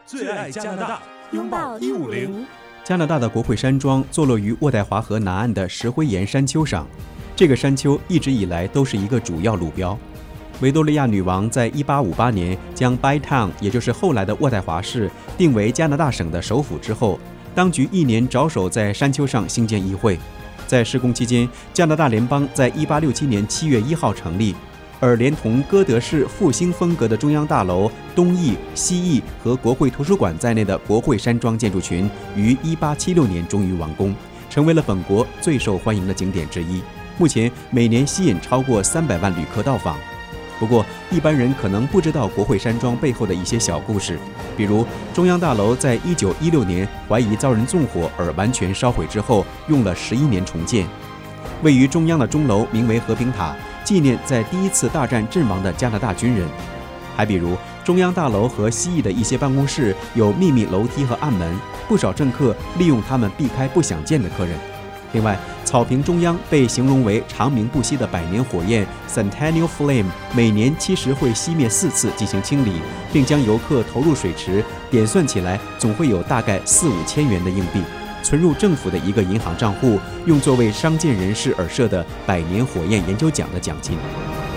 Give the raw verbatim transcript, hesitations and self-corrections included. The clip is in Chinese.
最爱加拿大， 拥抱一五零。 加拿大的国会山庄坐落于渥太华河南岸的石灰岩山丘上，这个山丘一直以来都是一个主要路标。维多利亚女王在一八五八年将 Bytown， 也就是后来的渥太华市，定为加拿大省的首府之后，当局一年着手在山丘上兴建议会。在施工期间，加拿大联邦在一八六七年七月一号成立，而连同哥德式复兴风格的中央大楼、东翼、西翼和国会图书馆在内的国会山庄建筑群于一八七六年终于完工，成为了本国最受欢迎的景点之一。目前每年吸引超过三百万旅客到访。不过，一般人可能不知道国会山庄背后的一些小故事，比如中央大楼在一九一六年怀疑遭人纵火而完全烧毁之后，用了十一年重建。位于中央的钟楼名为和平塔，纪念在第一次大战阵亡的加拿大军人。还比如中央大楼和西翼的一些办公室有秘密楼梯和暗门，不少政客利用它们避开不想见的客人。另外，草坪中央被形容为长鸣不息的百年火焰 Centennial Flame， 每年其实会熄灭四次进行清理，并将游客投入水池，点算起来总会有大概四五千元的硬币，存入政府的一个银行账户，用作为伤健人士而设的百年火焰研究奖的奖金。